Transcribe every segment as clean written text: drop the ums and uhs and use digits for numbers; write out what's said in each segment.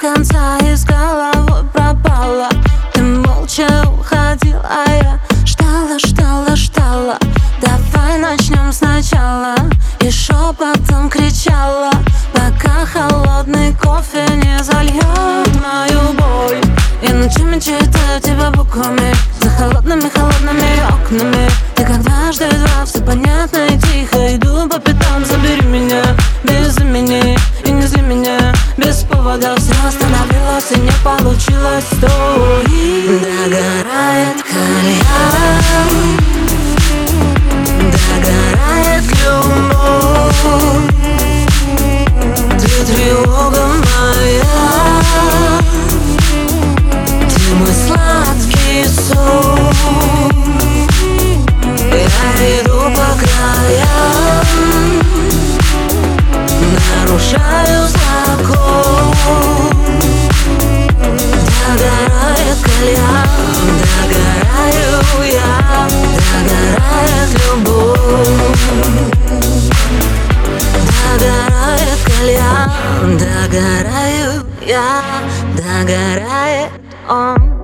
конца и с головой пропала. Ты молча уходил, а я ждала, ждала, ждала. Давай начнем сначала. И шепотом кричала, пока холодный кофе не зальет мою боль. Я ночами читаю тебя буквами за холодными, холодными окнами. Ты как дважды два, все понятно и тихо. Иду по пятам, забери меня без имени и не зли меня без повода. Все остановилось и не получилось. Стой, догорает кальян, догорает любовь. Ты тревога моя, ты мой сладкий сон. Я иду по краям, нарушаю закон. Догорает кальян, догораю я, догорает любовь. Догорает кальян, догораю я, догорает он.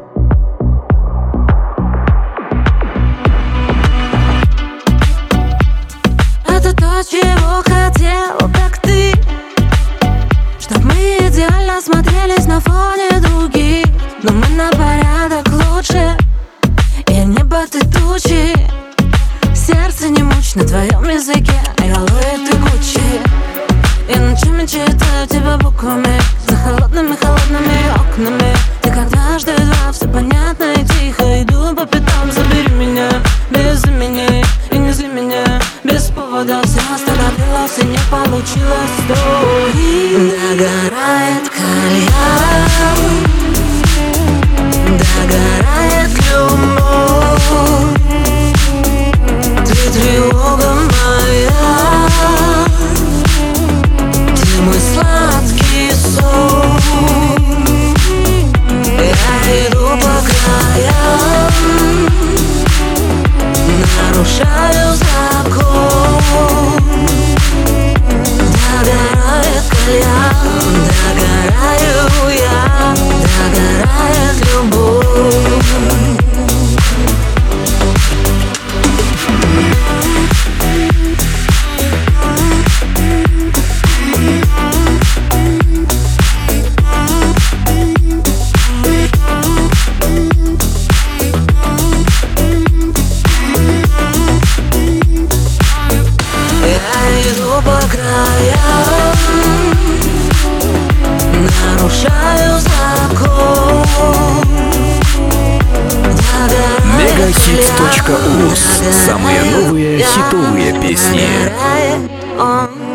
Это то, чего хотел, как ты, чтоб мы идеально смотрелись на фоне других. Но мы на порядок лучше, и небо ты тучи. Сердце не мучь на твоем языке, алоэ ты Гуччи. Я ночами читаю тебя буквами за холодными, холодными окнами. Ты как дважды два, все понятно и тихо. Иду по пятам, забери меня без имени и не зли меня без повода. Все остановилось и не получилось. Стой, догорает кальян, догорает любовь. Ты тревога моя, ты мой сладкий сон. Я иду по краям, нарушаю закон. Догорает кальян, догораю я, догорает любовь. Иду по краям, нарушаю закон. Megahits.uz. Самые новые хитовые песни. Догорает он.